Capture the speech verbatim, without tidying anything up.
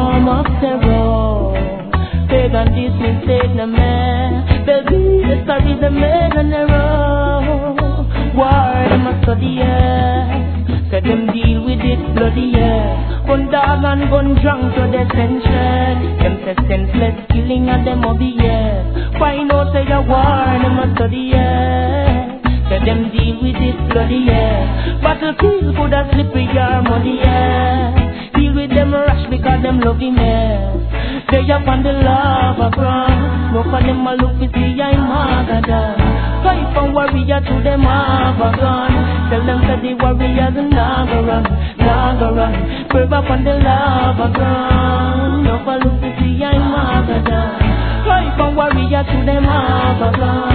form of terror. Pagan this mistake no man. Baby, the story the man and the road. War them a study yeah. Let them deal with it bloody yeah. Gun dog and gun drunk to the central. Them say senseless killing and them hobby yeah. Find out say a war them a study yeah. Let them deal with it bloody yeah. Battlefield could have slip with your money yeah. Deal with them rush because them love him yeah. They up on the lava ground. No for them a look to see I'm Magada. Fight from warrior to them have a gun. Tell them that the warriors not go run, not go run. Curve up on the lava ground. No for look to see I'm Magada. Fight from warrior to them have a gun.